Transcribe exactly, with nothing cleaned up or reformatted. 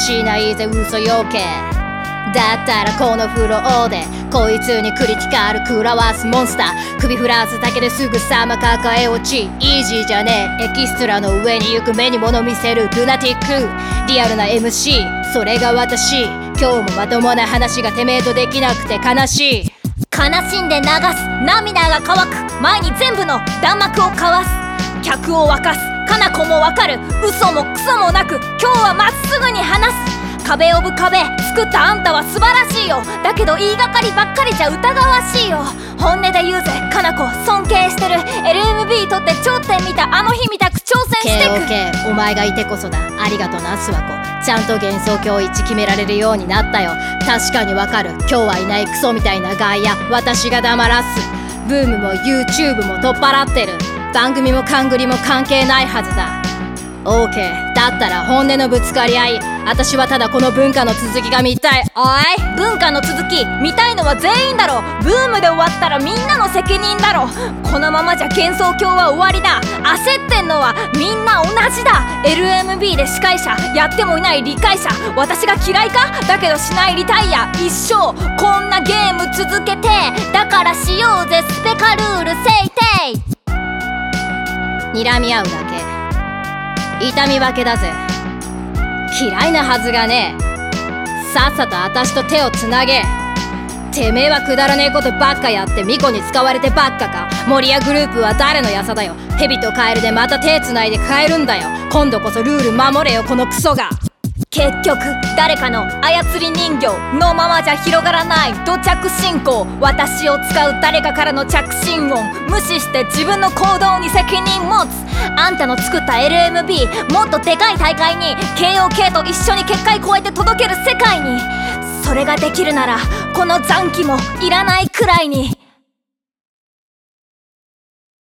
しないぜ嘘よけ。だったらこのフローでこいつにクリティカル食らわすモンスター。首振らすだけですぐさま抱え落ち、イージーじゃねえエキストラの上に行く目に物見せるルナティック。リアルな エムシー それが私。今日もまともな話がてめえとできなくて悲しい。 悲しんで流す涙が乾く前に全部の弾幕をかわす。客を沸かすかな子もわかる嘘もクソもなく今日はまっすぐに話す。壁オブ壁作ったあんたは素晴らしいよ。だけど言いがかりばっかりじゃ疑わしいよ。本音で言うぜかな子尊敬してる。 エルエムビー とって頂点見たあの日みたく挑戦してく。 ケーオーケー お前がいてこそだ。ありがとな諏訪子。ちゃんと幻想郷一致決められるようになったよ。確かにわかる今日はいないクソみたいな外野私が黙らす。ブームも YouTube も取っ払ってる。番組も勘繰りも関係ないはずだ。 OK だったら本音のぶつかり合い。私はただこの文化の続きが見たい。 おい文化の続き見たいのは全員だろ。ブームで終わったらみんなの責任だろ。このままじゃ幻想郷は終わりだ。焦ってんのはみんな同じだ。 エルエムビー で司会者やってもいない理解者。私が嫌いかだけどしないリタイア一生こんなゲーム続けて。だからしようぜスペカルール制定。 睨み合うだけ痛み分けだぜ。嫌いなはずがねえ。さっさと私と手をつなげ。てめえはくだらねえことばっかやって巫女に使われてばっかか。森谷グループは誰のやさだよ。蛇とカエルでまた手つないで変えるんだよ。今度こそルール守れよこのクソが。 結局誰かの操り人形のままじゃ広がらない土着信仰。私を使う誰かからの着信音無視して自分の行動に責任持つ。あんたの作った エルエムビー もっとでかい大会に ケーオーケー と一緒に結界越えて届ける世界に。それができるならこの残機もいらないくらいに。